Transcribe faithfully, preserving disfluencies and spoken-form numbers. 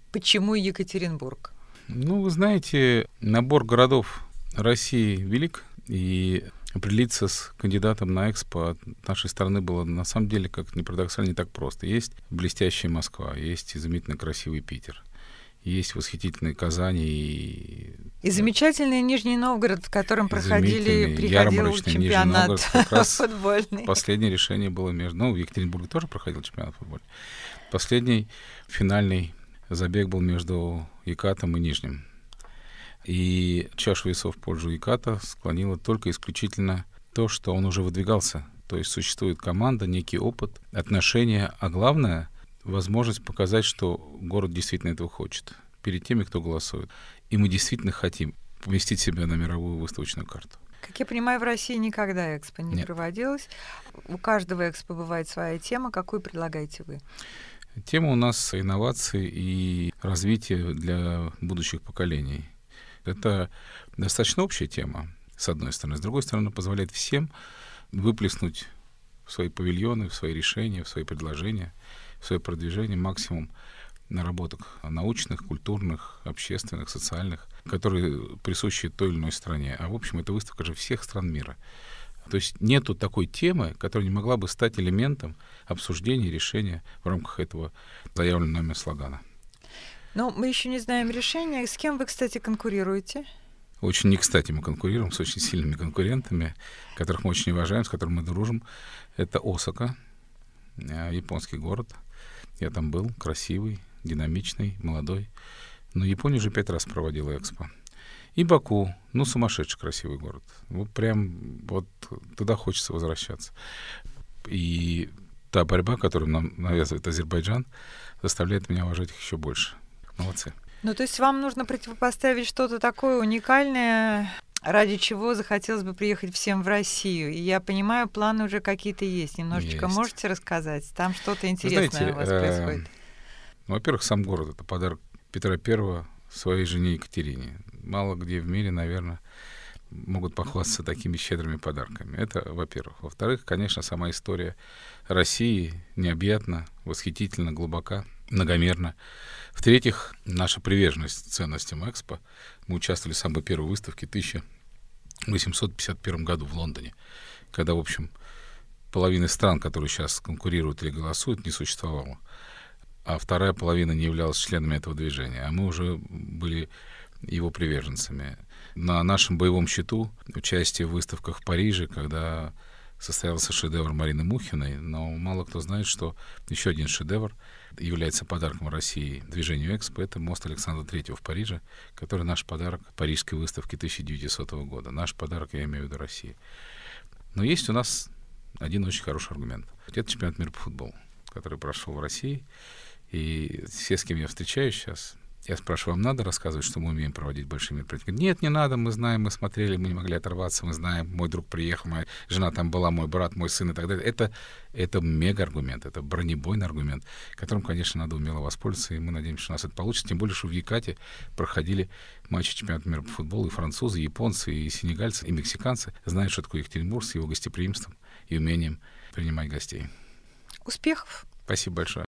Почему Екатеринбург? Ну, вы знаете, набор городов России велик, и определиться с кандидатом на Экспо от нашей страны было, на самом деле, как ни парадоксально, не так просто. Есть блестящая Москва, есть изумительно красивый Питер, есть восхитительные Казани и... И замечательный Нижний Новгород, в котором проходили, приходил чемпионат футбольный. Последнее решение было между... Ну, в Екатеринбурге тоже проходил чемпионат футбольный. Последний финальный забег был между Екатом и Нижним. И чашу весов в пользу Еката склонило только исключительно то, что он уже выдвигался. То есть существует команда, некий опыт, отношения, а главное — возможность показать, что город действительно этого хочет перед теми, кто голосует. И мы действительно хотим поместить себя на мировую выставочную карту. Как я понимаю, в России никогда Экспо не Нет. проводилось. У каждого Экспо бывает своя тема. Какую предлагаете вы? Тема у нас инновации и развитие для будущих поколений. Это достаточно общая тема, с одной стороны. С другой стороны, позволяет всем выплеснуть в свои павильоны, в свои решения, в свои предложения, в свое продвижение максимум наработок научных, культурных, общественных, социальных, которые присущи той или иной стране. А в общем, это выставка же всех стран мира. То есть нету такой темы, которая не могла бы стать элементом обсуждения, решения в рамках этого заявленного нами слогана. Но мы еще не знаем решения. С кем вы, кстати, конкурируете? Очень не кстати мы конкурируем с очень сильными конкурентами, которых мы очень уважаем, с которыми мы дружим. Это Осака, японский город. Я там был, красивый, динамичный, молодой. Но Япония уже пять раз проводила Экспо. И Баку, ну, сумасшедший красивый город. Вот прям вот туда хочется возвращаться. И та борьба, которую нам навязывает Азербайджан, заставляет меня уважать их еще больше. Молодцы. Ну, то есть вам нужно противопоставить что-то такое уникальное, ради чего захотелось бы приехать всем в Россию. И я понимаю, планы уже какие-то есть. Немножечко есть. Можете рассказать? Там что-то интересное Знаете, у вас э- происходит. Ну, во-первых, сам город — это подарок Петра Первого своей жене Екатерине. Мало где в мире, наверное, могут похвастаться такими щедрыми подарками. Это, во-первых. Во-вторых, конечно, сама история России необъятна, восхитительна, глубока, многомерна. В-третьих, наша приверженность ценностям Экспо. Мы участвовали в самой первой выставке в тысяча восемьсот пятьдесят первом году в Лондоне, когда, в общем, половины стран, которые сейчас конкурируют или голосуют, не существовало. А вторая половина не являлась членами этого движения. А мы уже были его приверженцами. На нашем боевом счету участие в выставках в Париже, когда состоялся шедевр Марины Мухиной, но мало кто знает, что еще один шедевр является подарком России движению Экспо. Это мост Александра Третьего в Париже, который наш подарок Парижской выставки тысяча девятисотого года. Наш подарок, я имею в виду, России. Но есть у нас один очень хороший аргумент. Это чемпионат мира по футболу, который прошел в России. И все, с кем я встречаюсь сейчас, я спрашиваю, вам надо рассказывать, что мы умеем проводить большие мероприятия? Нет, не надо, мы знаем, мы смотрели, мы не могли оторваться, мы знаем, мой друг приехал, моя жена там была, мой брат, мой сын и так далее. Это, это мега-аргумент, это бронебойный аргумент, которым, конечно, надо умело воспользоваться, и мы надеемся, что у нас это получится. Тем более, что в Екате проходили матчи чемпионата мира по футболу, и французы, и японцы, и сенегальцы, и мексиканцы знают, что такое Екатеринбург с его гостеприимством и умением принимать гостей. Успехов! Спасибо большое.